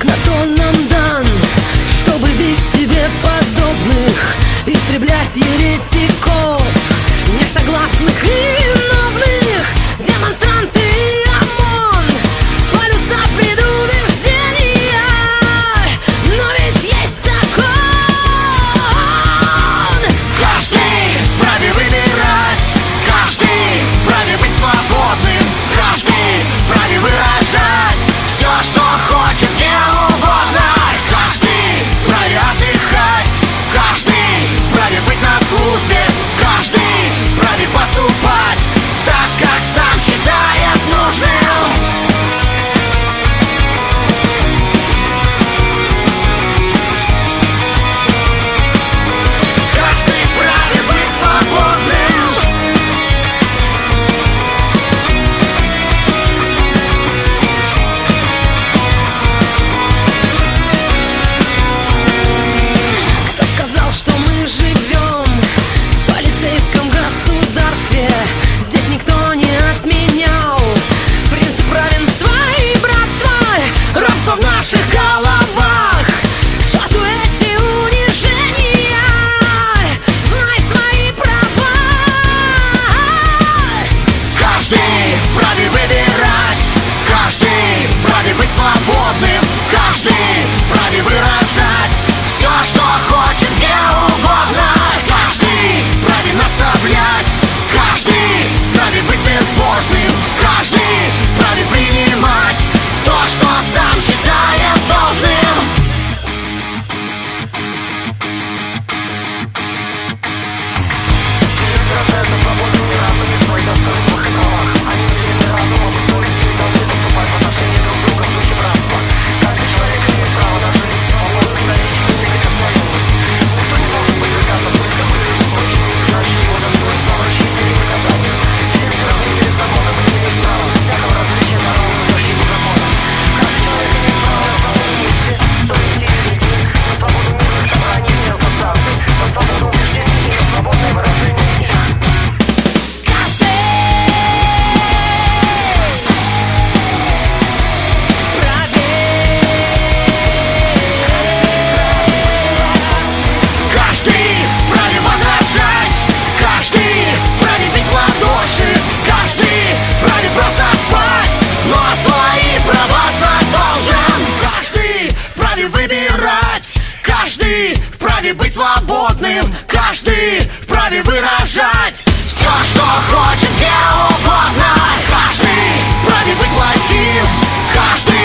на то нам дан, чтобы бить себе подобных, истреблять еретиков, несогласных и виновных. Демонстранты и ОМОН, полюса предубеждения, но ведь есть закон. Каждый вправе выбирать, каждый вправе быть свободным, каждый вправе выражать все, что хочет, где угодно. Каждый вправе отдыхать, каждый вправе быть на службе, каждый вправе поступать так, как сам считает нужным. Каждый вправе быть свободным. Кто сказал, что мы живем в полицейском государстве? Здесь никто не отменял принцип равенства и братства. Рабство в наших головах. К черту эти унижения, знай свои права. Каждый вправе выбирать, каждый вправе быть свободным, каждый вправе выражать все, что хочет, где угодно. Каждый вправе наставлять, каждый вправе быть безбожным, каждый вправе принимать то, что сам считает должным. Каждый вправе быть свободным, каждый вправе выражать все, что хочет, где угодно. Каждый вправе быть плохим, каждый